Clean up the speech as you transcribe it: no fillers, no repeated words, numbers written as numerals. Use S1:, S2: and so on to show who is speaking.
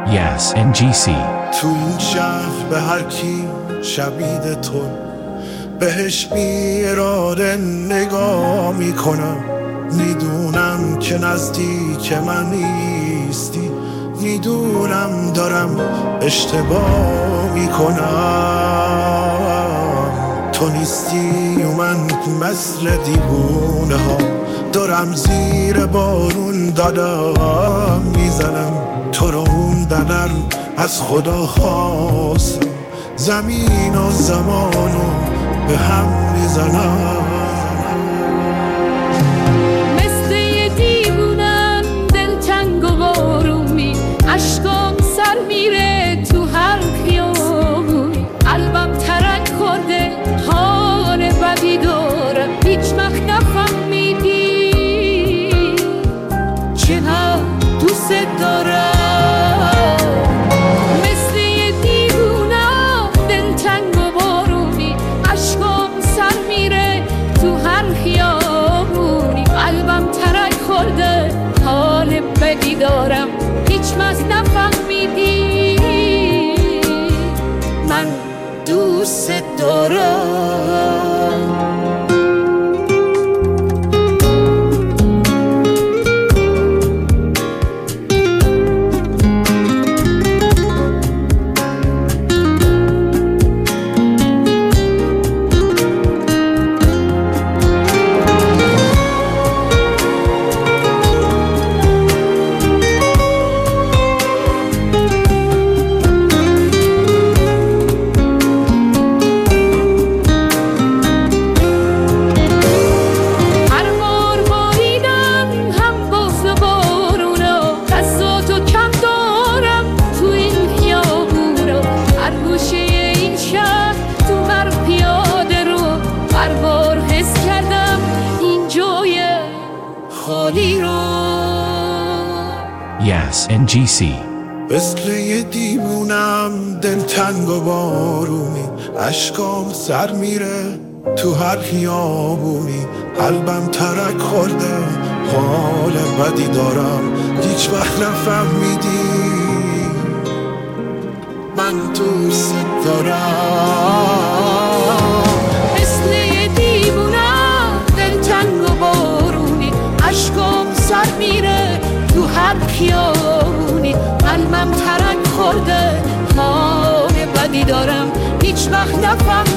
S1: Yes NGC.
S2: تو این شهر به هر کی شبیه تو بهش بی اراده نگاه میکنم. میدونم که نزدیک من نیستی، میدونم دارم اشتباه میکنم. تو نیستی و من مثل دیوونه ها دارم زیر بارون دادم میزنم. تو رو موندنم از خدا خواستم، زمین و زمانو به هم میزنم.
S3: مثل یه دیوونم دلتنگ و بارومی، اشکام سر میره تو هر خیابونی. قلبم ترک خورده حال بدی دارم، هیچ وقت نفهمیدی چقدر دوست دارم. بدی دارم هیچ وقت نفهمیدی من دوست دارم.
S1: Yes NGC.
S2: مثل یه دیوونم دلتنگ و بارونی، اشکام سر میره تو هر خیابونی. قلبم ترک خورده حال بدی دارم، هیچ وقت نفهمیدی من دوست دارم.
S3: مثل یه دیوونم دلتنگ و بارونی، اشکام سر میره تو هر خیابونی. قلبم ترک خورده حال بدی دارم، هیچ وقت نفهمیدی